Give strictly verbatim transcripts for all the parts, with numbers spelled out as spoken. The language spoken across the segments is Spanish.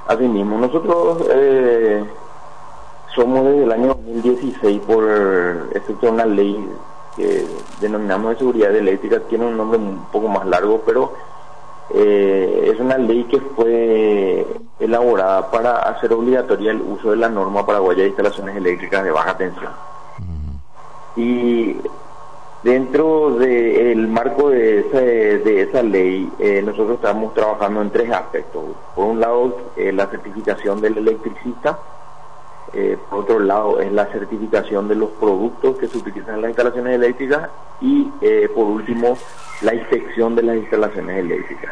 Así mismo, nosotros eh, somos desde el año dos mil dieciséis por efecto de una ley que denominamos de seguridad eléctrica, tiene un nombre un poco más largo, pero eh, es una ley que fue elaborada para hacer obligatoria el uso de la norma paraguaya de instalaciones eléctricas de baja tensión. Y dentro del marco de esa, de esa ley, eh, nosotros estamos trabajando en tres aspectos. Por un lado, eh, la certificación del electricista. Eh, por otro lado, es la certificación de los productos que se utilizan en las instalaciones eléctricas. Y, eh, por último, la inspección de las instalaciones eléctricas.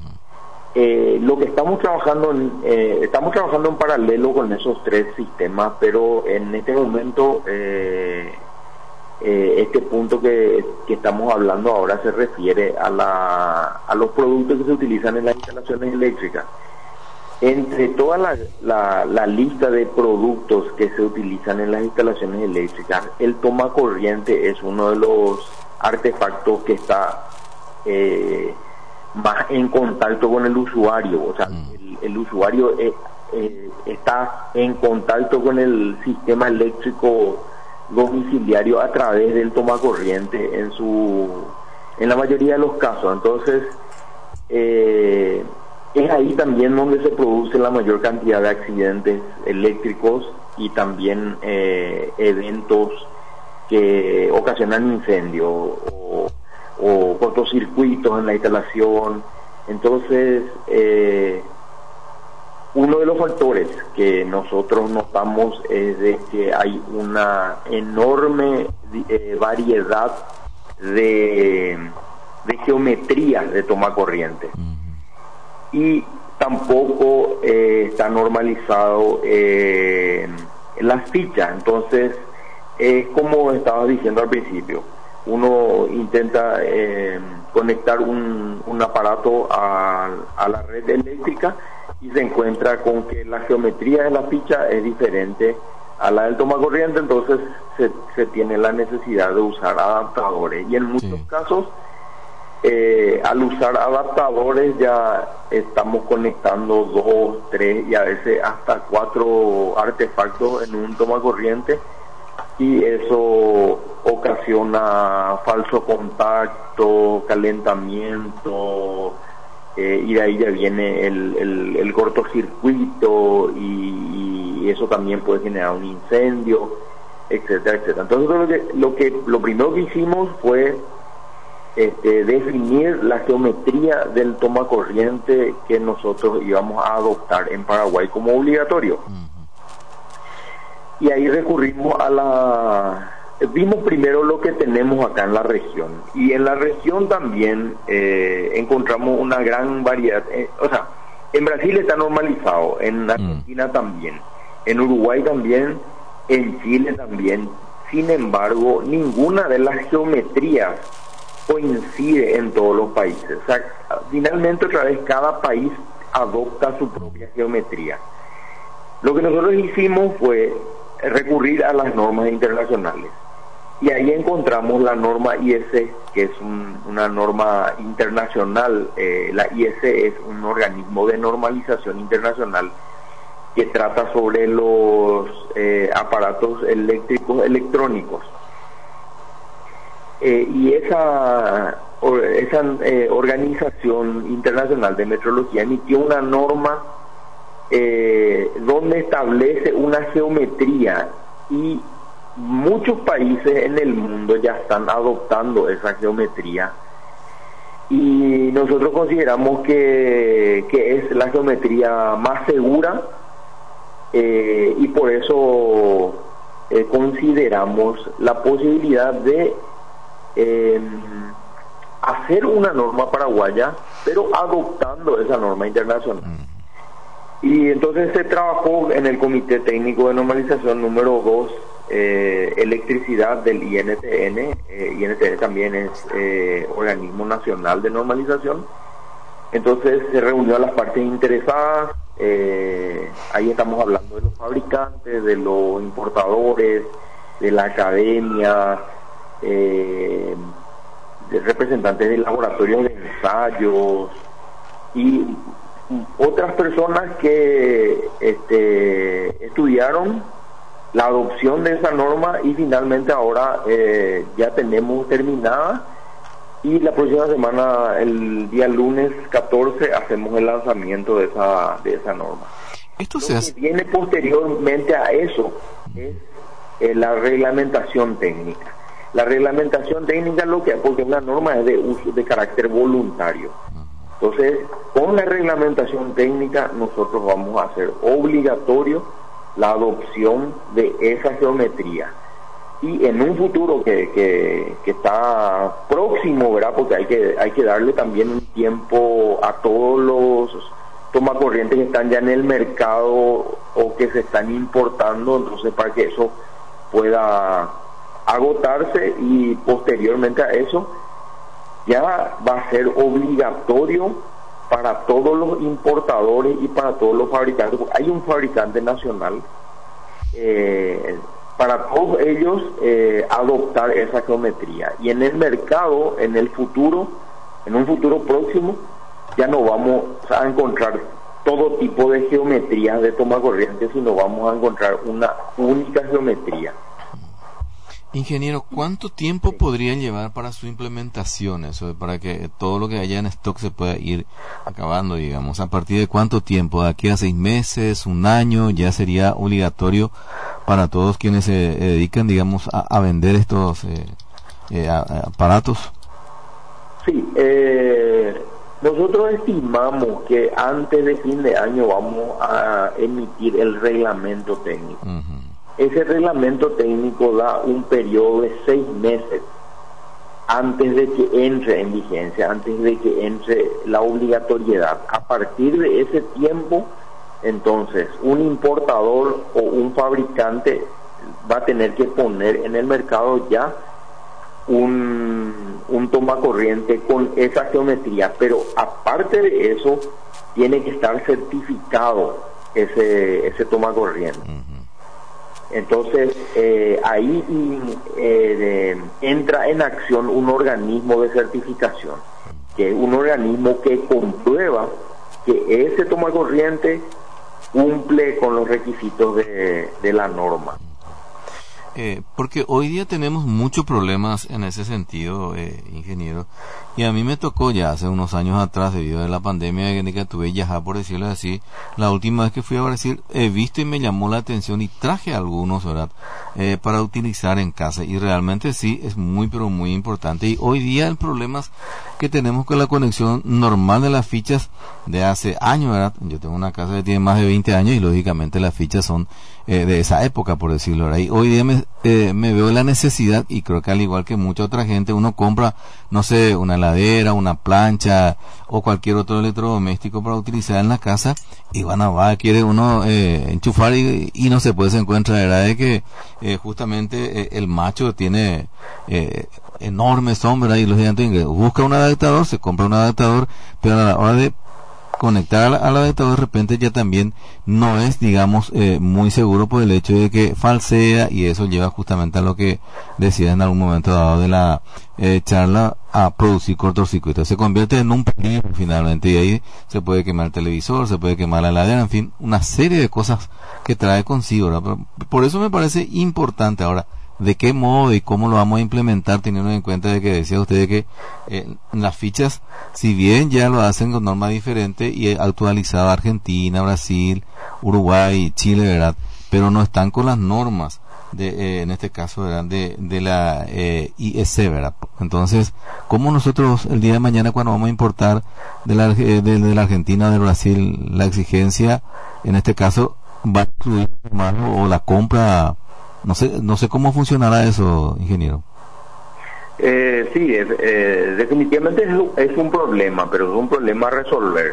Eh, lo que estamos trabajando, en, eh, estamos trabajando en paralelo con esos tres sistemas, pero en este momento... Eh, Eh, este punto que, que estamos hablando ahora se refiere a, la, a los productos que se utilizan en las instalaciones eléctricas. Entre toda la, la, la lista de productos que se utilizan en las instalaciones eléctricas, el tomacorriente es uno de los artefactos que está eh, más en contacto con el usuario. O sea, el, el usuario eh, eh, está en contacto con el sistema eléctrico domiciliario a través del tomacorriente en su en la mayoría de los casos. Entonces eh, es ahí también donde se produce la mayor cantidad de accidentes eléctricos y también eh, eventos que ocasionan incendios o, o cortocircuitos en la instalación. Entonces eh, uno de los factores que nosotros notamos es de que hay una enorme eh, variedad de, de geometrías de tomacorriente. Uh-huh. Y tampoco eh, está normalizado eh, las fichas. Entonces, es eh, como estaba diciendo al principio, uno intenta eh, conectar un, un aparato a, a la red eléctrica y se encuentra con que la geometría de la ficha es diferente a la del tomacorriente, entonces se, se tiene la necesidad de usar adaptadores. Y en muchos sí. casos, eh, al usar adaptadores ya estamos conectando dos, tres y a veces hasta cuatro artefactos en un tomacorriente, y eso ocasiona falso contacto, calentamiento, Eh, y de ahí ya viene el, el, el cortocircuito y, y eso también puede generar un incendio, etcétera, etcétera. Entonces lo que, lo que lo primero que hicimos fue este, definir la geometría del tomacorriente que nosotros íbamos a adoptar en Paraguay como obligatorio. Y ahí recurrimos a la... Vimos primero lo que tenemos acá en la región, y en la región también eh, encontramos una gran variedad. Eh, o sea, en Brasil está normalizado, en Argentina mm. también, en Uruguay también, en Chile también. Sin embargo, ninguna de las geometrías coincide en todos los países. O sea, finalmente otra vez cada país adopta su propia geometría. Lo que nosotros hicimos fue recurrir a las normas internacionales. Y ahí encontramos la norma I S, que es un, una norma internacional. Eh, la I S es un organismo de normalización internacional que trata sobre los eh, aparatos eléctricos electrónicos. Eh, y esa, or, esa eh, organización internacional de metrología emitió una norma eh, donde establece una geometría, y muchos países en el mundo ya están adoptando esa geometría, y nosotros consideramos que, que es la geometría más segura, eh, y por eso eh, consideramos la posibilidad de eh, hacer una norma paraguaya, pero adoptando esa norma internacional. Y entonces se trabajó en el Comité Técnico de Normalización número dos, eh, electricidad del I N T N. eh, I N T N también es eh, organismo nacional de normalización. Entonces se reunió a las partes interesadas, eh, ahí estamos hablando de los fabricantes, de los importadores, de la academia, eh, de representantes de laboratorios de ensayos, y otras personas que este, estudiaron la adopción de esa norma y finalmente ahora eh, ya tenemos terminada, y la próxima semana, el día lunes catorce, hacemos el lanzamiento de esa de esa norma. Esto Lo se hace... que viene posteriormente a eso es eh, la reglamentación técnica. La reglamentación técnica lo que porque una norma es de uso de carácter voluntario. Entonces, con la reglamentación técnica nosotros vamos a hacer obligatorio la adopción de esa geometría. Y en un futuro que, que, que está próximo, ¿verdad? Porque hay que hay que darle también un tiempo a todos los tomacorrientes que están ya en el mercado o que se están importando, entonces para que eso pueda agotarse, y posteriormente a eso ya va a ser obligatorio para todos los importadores y para todos los fabricantes. Hay un fabricante nacional, eh, para todos ellos eh, adoptar esa geometría, y en el mercado, en el futuro, en un futuro próximo, ya no vamos a encontrar todo tipo de geometrías de tomacorriente, sino vamos a encontrar una única geometría. Ingeniero, ¿cuánto tiempo podría llevar para su implementación, eso, para que todo lo que haya en stock se pueda ir acabando, digamos? ¿A partir de cuánto tiempo? ¿De aquí a seis meses, un año? ¿Ya sería obligatorio para todos quienes se dedican, digamos, a, a vender estos eh, eh, a, a aparatos? Sí, eh, nosotros estimamos que antes de fin de año vamos a emitir el reglamento técnico. Uh-huh. Ese reglamento técnico da un periodo de seis meses antes de que entre en vigencia, antes de que entre la obligatoriedad. A partir de ese tiempo, entonces, un importador o un fabricante va a tener que poner en el mercado ya un, un tomacorriente con esa geometría, pero aparte de eso, tiene que estar certificado ese, ese tomacorriente. Uh-huh. Entonces, eh, ahí eh, de, entra en acción un organismo de certificación, que es un organismo que comprueba que ese tomacorriente cumple con los requisitos de, de la norma. Eh, porque hoy día tenemos muchos problemas en ese sentido, eh, ingeniero, y a mí me tocó ya hace unos años atrás, debido a la pandemia que tuve ya, por decirlo así, la última vez que fui a Brasil, he visto y me llamó la atención y traje algunos, ¿verdad?, eh, para utilizar en casa, y realmente sí, es muy pero muy importante. Y hoy día el problema es que tenemos con la conexión normal de las fichas de hace años, ¿verdad? Yo tengo una casa que tiene más de veinte años y lógicamente las fichas son eh, de esa época, por decirlo, ¿verdad? Y hoy día me, eh, me veo la necesidad, y creo que al igual que mucha otra gente, uno compra, no sé, una heladera, una plancha o cualquier otro electrodoméstico para utilizar en la casa, y van a va, quiere uno eh, enchufar y, y no se puede, se encuentra, ¿verdad?, de que eh, justamente eh, el macho tiene eh, enorme sombra, y los gigantes busca un adaptador, se compra un adaptador, pero a la hora de conectar al, al adaptador de repente ya también no es, digamos, eh, muy seguro, por el hecho de que falsea, y eso lleva justamente a lo que decía en algún momento dado de la eh, charla, a producir cortocircuitos. Se convierte en un peligro finalmente, y ahí se puede quemar el televisor, se puede quemar la heladera, en fin, una serie de cosas que trae consigo, ¿verdad? Por eso me parece importante ahora de qué modo y cómo lo vamos a implementar, teniendo en cuenta de que decía usted de que eh, las fichas, si bien ya lo hacen con normas diferentes y actualizada Argentina, Brasil, Uruguay, Chile, ¿verdad?, pero no están con las normas de, eh, en este caso, ¿verdad?, de, de la eh, I E C, ¿verdad? Entonces, ¿cómo nosotros el día de mañana, cuando vamos a importar de la, de, de la Argentina, de Brasil, la exigencia, en este caso, va a incluir más, o la compra? No sé, no sé cómo funcionará eso, ingeniero. Eh, sí, es, eh, definitivamente es, es un problema, pero es un problema a resolver.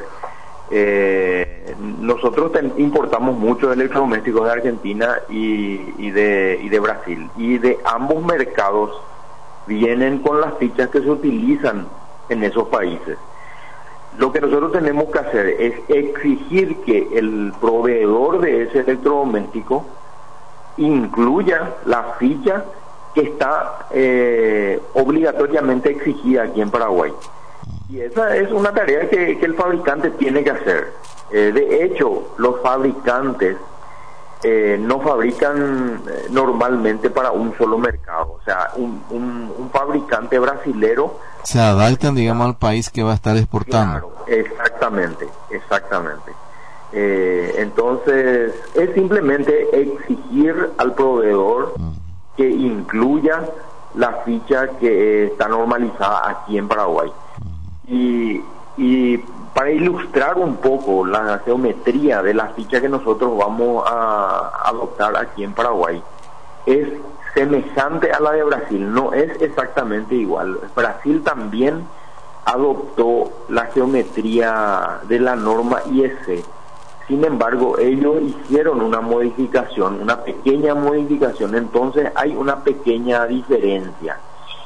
Eh, nosotros ten, importamos muchos electrodomésticos de Argentina y, y, de, y de Brasil, y de ambos mercados vienen con las fichas que se utilizan en esos países. Lo que nosotros tenemos que hacer es exigir que el proveedor de ese electrodoméstico incluya la ficha que está eh, obligatoriamente exigida aquí en Paraguay. Y esa es una tarea que, que el fabricante tiene que hacer. Eh, de hecho, los fabricantes eh, no fabrican eh, normalmente para un solo mercado. O sea, un, un, un fabricante brasilero se adaptan, digamos, al país que va a estar exportando. Claro, exactamente, exactamente. Eh, entonces, es simplemente exigir al proveedor uh-huh. que incluya la ficha que está normalizada aquí en Paraguay. Uh-huh. Y, y para ilustrar un poco la geometría de la ficha que nosotros vamos a adoptar aquí en Paraguay, es semejante a la de Brasil, no es exactamente igual. Brasil también adoptó la geometría de la norma I E C. Sin embargo, ellos hicieron una modificación, una pequeña modificación, entonces hay una pequeña diferencia.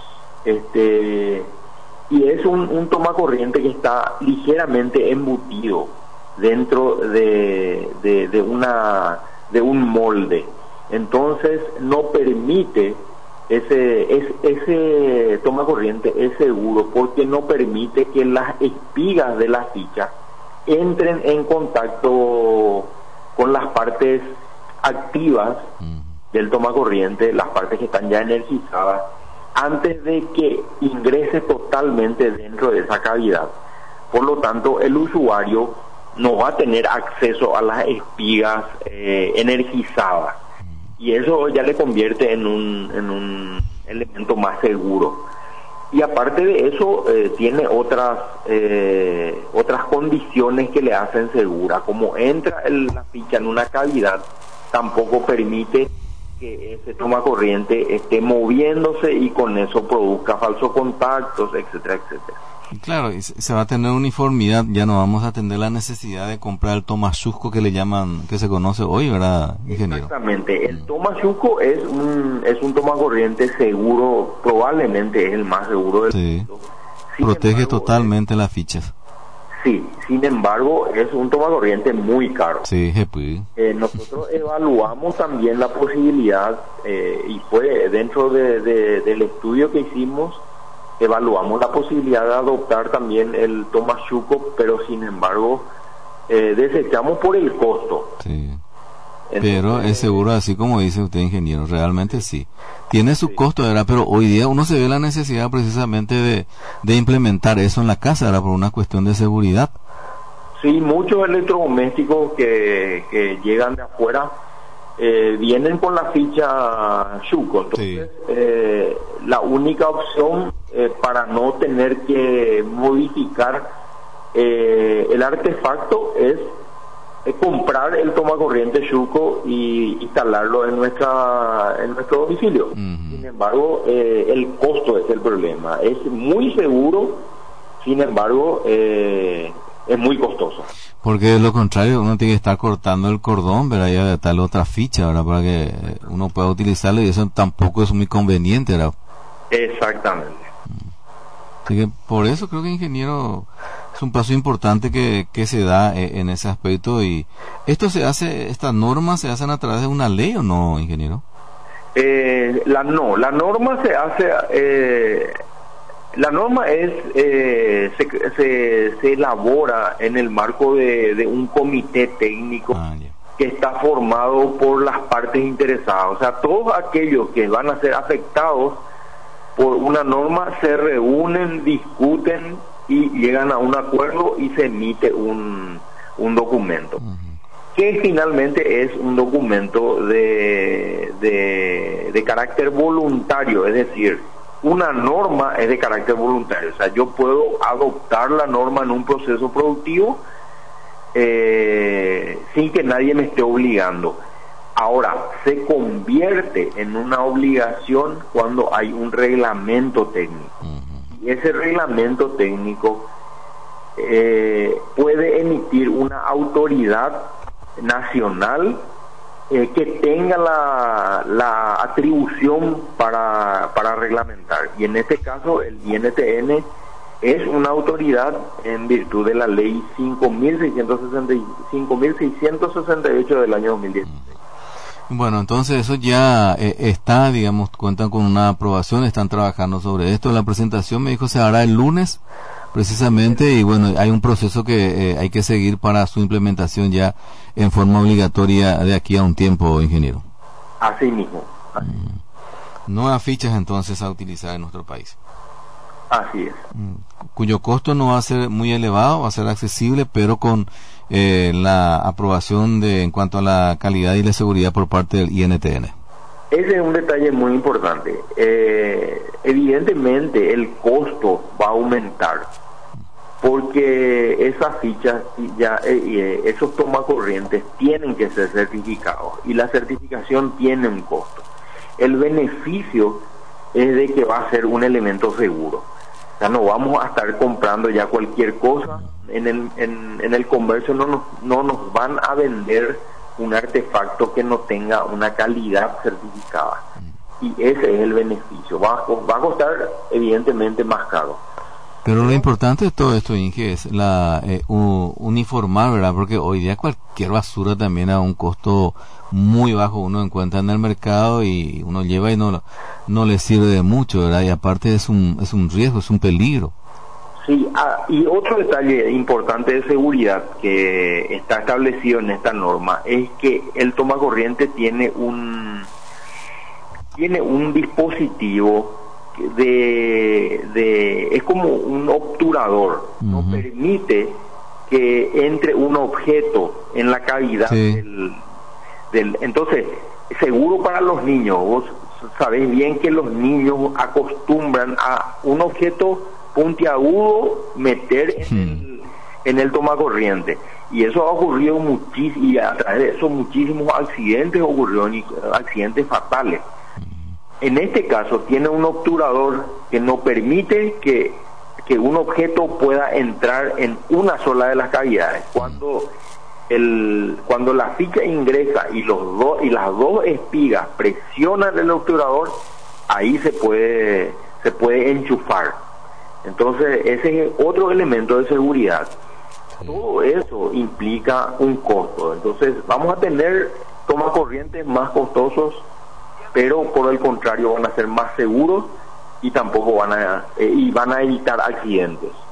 Este, y es un, un tomacorriente que está ligeramente embutido dentro de, de, de, una, de un molde. Entonces no permite, ese, es, ese tomacorriente es seguro porque no permite que las espigas de la ficha entren en contacto con las partes activas del tomacorriente, las partes que están ya energizadas, antes de que ingrese totalmente dentro de esa cavidad. Por lo tanto, el usuario no va a tener acceso a las espigas eh, energizadas, y eso ya le convierte en un, en un elemento más seguro. Y aparte de eso, eh, tiene otras eh, otras condiciones que le hacen segura. Como entra el, la ficha en una cavidad, tampoco permite que ese tomacorriente esté moviéndose y con eso produzca falsos contactos, etcétera, etcétera. Claro, y se va a tener uniformidad, ya no vamos a tener la necesidad de comprar el tomachuco que le llaman, que se conoce hoy, ¿verdad, ingeniero? Exactamente, el tomachuco es un es un tomacorriente seguro, probablemente es el más seguro del sí. mundo. Protege embargo, totalmente es, las fichas. Sí, sin embargo, es un tomacorriente muy caro. Sí, pues. eh, nosotros evaluamos también la posibilidad, eh, y fue dentro de, de, del estudio que hicimos, evaluamos la posibilidad de adoptar también el tomachuco, pero sin embargo eh, desechamos por el costo. Sí. Entonces, pero es seguro, así como dice usted, ingeniero, realmente sí. Tiene su sí. costo, ¿verdad? Pero hoy día uno se ve la necesidad precisamente de, de implementar eso en la casa, ¿verdad? Por una cuestión de seguridad. Sí, muchos electrodomésticos que, que llegan de afuera Eh, vienen con la ficha Chuco, entonces sí. eh, la única opción eh, para no tener que modificar eh, el artefacto es, es comprar el tomacorriente Chuco y instalarlo en nuestra en nuestro domicilio. Uh-huh. Sin embargo, eh, el costo es el problema. Es muy seguro, sin embargo, eh, es muy costoso. Porque de lo contrario uno tiene que estar cortando el cordón, ¿verdad? Y tal otra ficha, ¿verdad? Para que uno pueda utilizarlo, y eso tampoco es muy conveniente, ¿verdad? Exactamente. Así que por eso creo que, ingeniero, es un paso importante que, que se da eh, en ese aspecto. Y esto se hace, estas normas se hacen a través de una ley, ¿o no, ingeniero? Eh, la no, la norma se hace... Eh, La norma es eh, se, se, se elabora en el marco de, de un comité técnico ah, yeah. que está formado por las partes interesadas. O sea, todos aquellos que van a ser afectados por una norma se reúnen, discuten y llegan a un acuerdo y se emite un, un documento. Uh-huh. Que finalmente es un documento de, de, de carácter voluntario, es decir, una norma es de carácter voluntario. O sea, yo puedo adoptar la norma en un proceso productivo eh, sin que nadie me esté obligando. Ahora, se convierte en una obligación cuando hay un reglamento técnico. Uh-huh. Y ese reglamento técnico eh, puede emitir una autoridad nacional Eh, que tenga la, la atribución para, para reglamentar. Y en este caso el I N T N es una autoridad en virtud de la ley cinco mil seiscientos sesenta y ocho del año dos mil dieciséis. Bueno, entonces eso ya eh, está, digamos, cuentan con una aprobación, están trabajando sobre esto. La presentación, me dijo, se hará el lunes precisamente, y bueno, hay un proceso que eh, hay que seguir para su implementación ya en forma obligatoria de aquí a un tiempo, ingeniero. Así mismo. Así. Mm. Nuevas fichas entonces a utilizar en nuestro país. Así es. Mm. Cuyo costo no va a ser muy elevado, va a ser accesible, pero con eh, la aprobación de en cuanto a la calidad y la seguridad por parte del I N T N. Ese es un detalle muy importante. Eh, evidentemente el costo va a aumentar porque esas fichas, ya eh, eh, esos tomacorrientes tienen que ser certificados y la certificación tiene un costo. El beneficio es de que va a ser un elemento seguro. O sea, no vamos a estar comprando ya cualquier cosa. En el, en, en el comercio no nos, no nos van a vender un artefacto que no tenga una calidad certificada. Y ese es el beneficio. Va a, va a costar evidentemente más caro. Pero lo importante de todo esto, Inge, es la eh, u, uniformar, ¿verdad? Porque hoy día cualquier basura también a un costo muy bajo uno encuentra en el mercado y uno lleva y no, no le sirve de mucho, ¿verdad? Y aparte es un, es un riesgo, es un peligro. Sí, ah, y otro detalle importante de seguridad que está establecido en esta norma es que el tomacorriente tiene un tiene un dispositivo de, de es como un obturador, uh-huh. No permite que entre un objeto en la cavidad sí. del, del entonces seguro para los niños. Vos sabés bien que los niños acostumbran a un objeto puntiagudo meter en hmm. el, en el tomacorriente, y eso ha ocurrido muchísimo, y a través de eso muchísimos accidentes ocurrieron, accidentes fatales. En este caso tiene un obturador que no permite que, que un objeto pueda entrar en una sola de las cavidades. Cuando el cuando la ficha ingresa y los dos y las dos espigas presionan el obturador, ahí se puede se puede enchufar. Entonces ese es otro elemento de seguridad. Todo eso implica un costo. Entonces vamos a tener tomacorrientes más costosos, pero por el contrario van a ser más seguros y tampoco van a eh, y van a evitar accidentes.